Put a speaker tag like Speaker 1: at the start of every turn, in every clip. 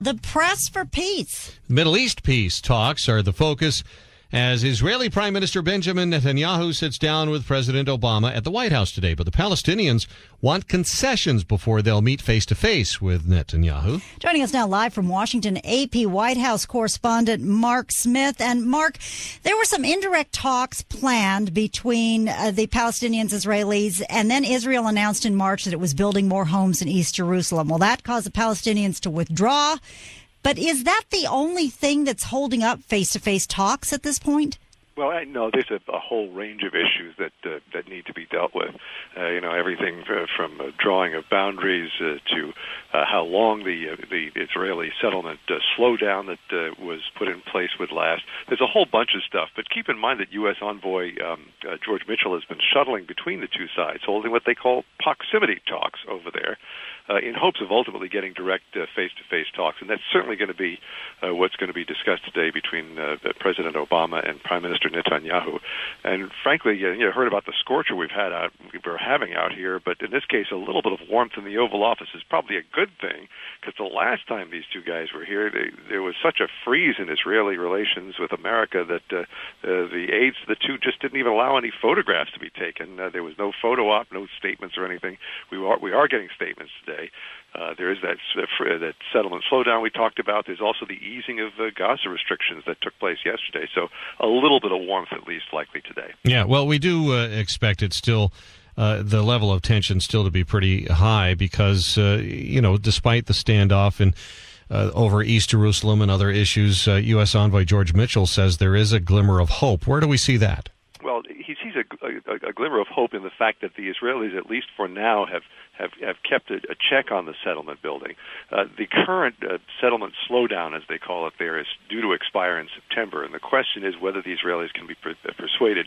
Speaker 1: The press for peace.
Speaker 2: Middle East peace talks are the focus as Israeli Prime Minister Benjamin Netanyahu sits down with President Obama at the White House today. But the Palestinians want concessions before they'll meet face-to-face with Netanyahu.
Speaker 1: Joining us now live from Washington, AP White House correspondent Mark Smith. And Mark, there were some indirect talks planned between the Palestinians, Israelis, and then Israel announced in March that it was building more homes in East Jerusalem. Well, that caused the Palestinians to withdraw. But is that the only thing that's holding up face-to-face talks at this point?
Speaker 3: Well, no, there's a whole range of issues that need to be dealt with. Everything from drawing of boundaries to how long the Israeli settlement slowdown that was put in place would last. There's a whole bunch of stuff. But keep in mind that U.S. envoy George Mitchell has been shuttling between the two sides, holding what they call proximity talks over there, in hopes of ultimately getting direct face-to-face talks. And that's certainly going to be what's going to be discussed today between President Obama and Prime Minister Netanyahu. And frankly, you heard about the scorcher we're having out here, but in this case, a little bit of warmth in the Oval Office is probably a good thing, because the last time these two guys were here, there was such a freeze in Israeli relations with America that the aides to the two just didn't even allow any photographs to be taken. There was no photo op, no statements or anything. We are getting statements today. There is that settlement slowdown we talked about. There's also the easing of Gaza restrictions that took place yesterday. So a little bit of warmth, at least, likely today.
Speaker 2: Yeah, well, we do expect it still, the level of tension still to be pretty high because, despite the standoff and over East Jerusalem and other issues, U.S. envoy George Mitchell says there is a glimmer of hope. Where do we see that?
Speaker 3: Well, he sees a glimmer of hope in the fact that the Israelis, at least for now, have kept a check on the settlement building. The current settlement slowdown, as they call it there, is due to expire in September, and the question is whether the Israelis can be persuaded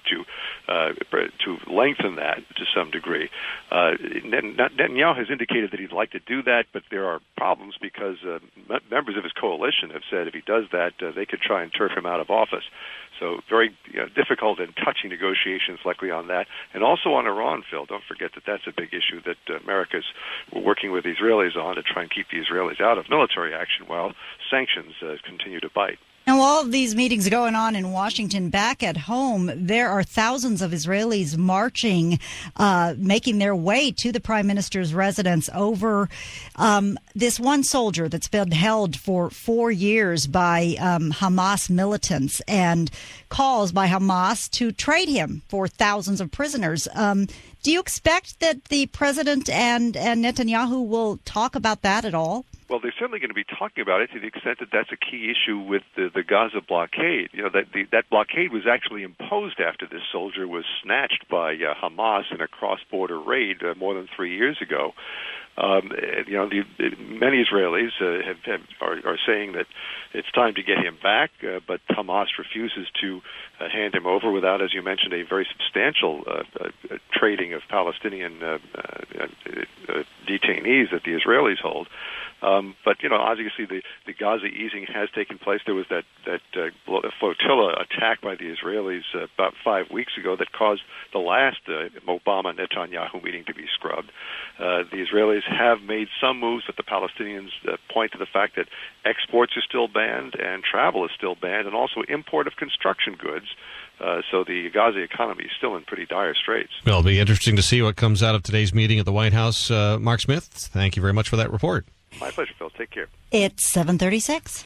Speaker 3: to lengthen that to some degree. Netanyahu has indicated that he'd like to do that, but there are problems because members of his coalition have said if he does that, they could try and turf him out of office. So very difficult and touchy negotiations likely on that. And also on Iran, Phil. Don't forget that that's a big issue that America's working with the Israelis on to try and keep the Israelis out of military action while sanctions continue to bite.
Speaker 1: Now, all of these meetings going on in Washington, back at home, there are thousands of Israelis marching, making their way to the Prime Minister's residence over this one soldier that's been held for 4 years by Hamas militants and calls by Hamas to trade him for thousands of prisoners. Do you expect that the president and Netanyahu will talk about that at all?
Speaker 3: Well, they're certainly going to be talking about it to the extent that that's a key issue with the Gaza blockade. That blockade was actually imposed after this soldier was snatched by Hamas in a cross-border raid more than 3 years ago. Many Israelis are saying that it's time to get him back, but Hamas refuses to hand him over without, as you mentioned, a very substantial trading of Palestinian detainees that the Israelis hold. But obviously the Gaza easing has taken place. There was that flotilla attack by the Israelis about 5 weeks ago that caused the last Obama-Netanyahu meeting to be scrubbed. The Israelis have made some moves, but the Palestinians point to the fact that exports are still banned and travel is still banned, and also import of construction goods. So the Gaza economy is still in pretty dire straits.
Speaker 2: Well, it'll be interesting to see what comes out of today's meeting at the White House. Mark Smith, thank you very much for that report.
Speaker 3: My pleasure, Phil. Take care.
Speaker 1: It's 7:36.